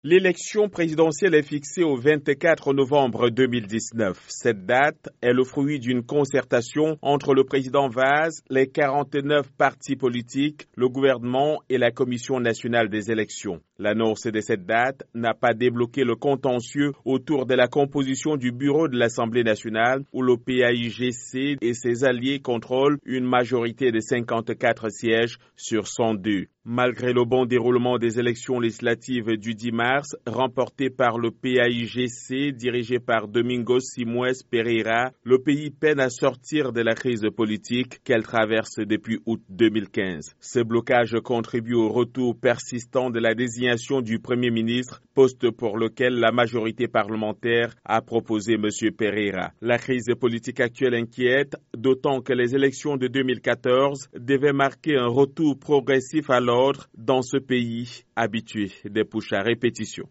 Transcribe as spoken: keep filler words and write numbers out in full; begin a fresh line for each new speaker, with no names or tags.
L'élection présidentielle est fixée au vingt-quatre novembre deux mille dix-neuf. Cette date est le fruit d'une concertation entre le président Vaz, les quarante-neuf partis politiques, le gouvernement et la Commission nationale des élections. L'annonce de cette date n'a pas débloqué le contentieux autour de la composition du bureau de l'Assemblée nationale où le P A I G C et ses alliés contrôlent une majorité de cinquante-quatre sièges sur cent deux. Malgré le bon déroulement des élections législatives du dix mars, remportées par le P A I G C dirigé par Domingos Simões Pereira, le pays peine à sortir de la crise politique qu'elle traverse depuis août deux mille quinze. Ce blocage contribue au retour persistant de la désignation du Premier ministre, poste pour lequel la majorité parlementaire a proposé M. Pereira. La crise politique actuelle inquiète, d'autant que les élections de deux mille quatorze devaient marquer un retour progressif à l'ordre dans ce pays habitué des pushs à répétition.